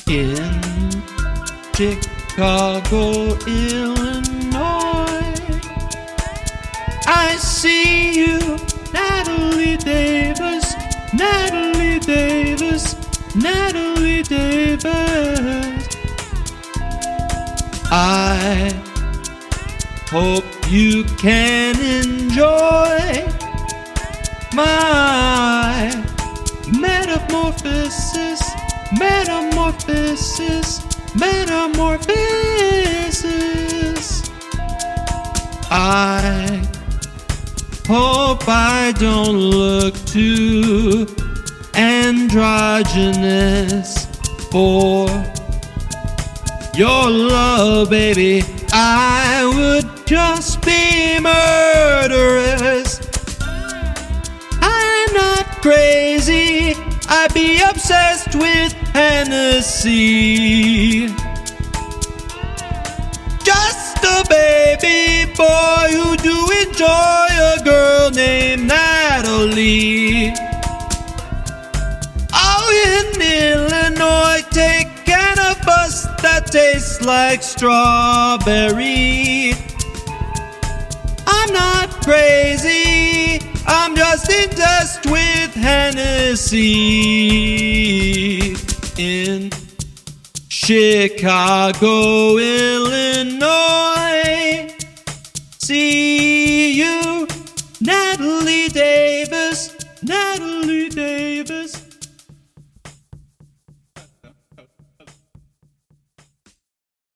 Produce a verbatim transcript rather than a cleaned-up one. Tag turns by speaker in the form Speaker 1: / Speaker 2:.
Speaker 1: in Chicago, Illinois. I see you, Natalie Davis, Natalie Davis, Natalie Davis. I hope you can enjoy my metamorphosis, metamorphosis, metamorphosis. I hope I don't look too androgynous for your love, baby. I would just be murderous. I'm not crazy, I'd be obsessed with Hennessy. Just a baby boy who do enjoy a girl named Natalie. Oh, in Illinois, take cannabis that tastes like strawberry. I'm not crazy, I'm just in test with Hennessy. In Chicago, Illinois.